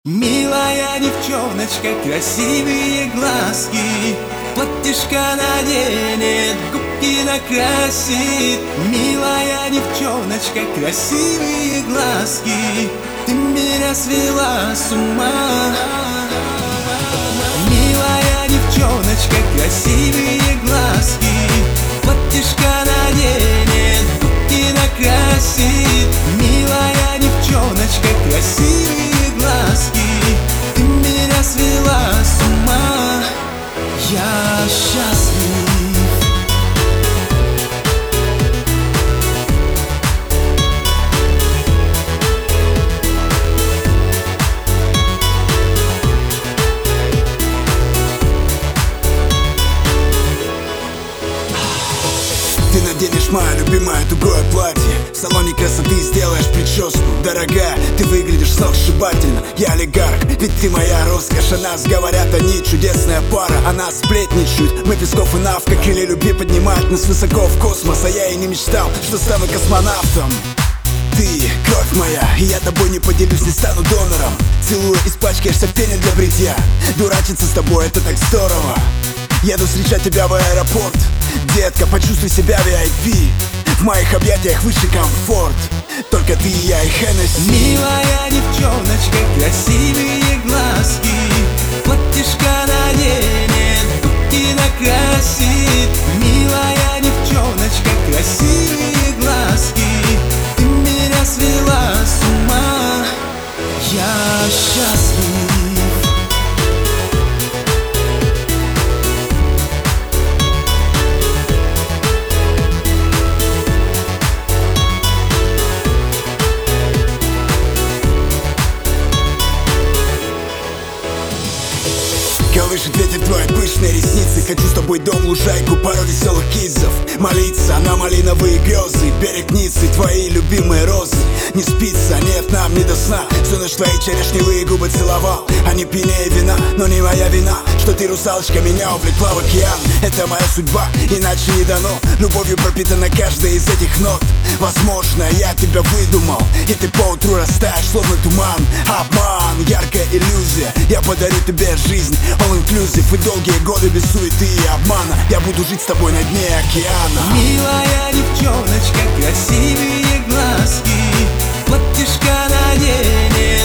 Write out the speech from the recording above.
Милая девчоночка, красивые глазки, платьишко наденет, губки накрасит. Милая девчоночка, красивые глазки, ты меня свела с ума. Милая девчоночка, красивые глазки, платьишко наденет, губки накрасит. Милая девчоночка, красивые глазки, ты меня свела с ума. Я счастлив. Ты наденешь мое любимое тугое платье, в салоне красоты сделаешь прическу. Дорогая, ты выглядишь сногсшибательно. Я олигарх, ведь ты моя роскошь. О нас говорят, они чудесная пара. О нас сплетничают, мы Песков и Навка. Крылья любви поднимают нас высоко в космос. А я и не мечтал, что стану космонавтом. Ты кровь моя, и я тобой не поделюсь, не стану донором. Целую, испачкаешься в пене для бритья. Дурачиться с тобой, это так здорово. Еду встречать тебя в аэропорт. Детка, почувствуй себя VIP. В моих объятиях высший комфорт. Только ты и я и Хеннесси. Милая девчоночка, красивые глазки, платьишко наденет, губки накрасит. Милая девчоночка, красивые глазки, ты меня свела с ума. Я счастлив. Колышет ветер твои пышные ресницы. Хочу с тобой дом, лужайку, пару веселых кизов. Молиться на малиновые грезы. Берег Ниццы, твои любимые розы. Не спится, нет, нам не до сна. Всю ночь твои черешневые губы целовал. Они пьянее вина, но не моя вина, что ты, русалочка, меня увлекла в океан. Это моя судьба, иначе не дано. Любовью пропитана каждая из этих нот. Возможно, я тебя выдумал, и ты поутру растаешь, словно туман. Обман, яркая иллюзия. Я подарю тебе жизнь, all inclusive. И долгие годы без суеты и обмана я буду жить с тобой на дне океана. Милая девчоночка, красивые глазки, платьишко наденет,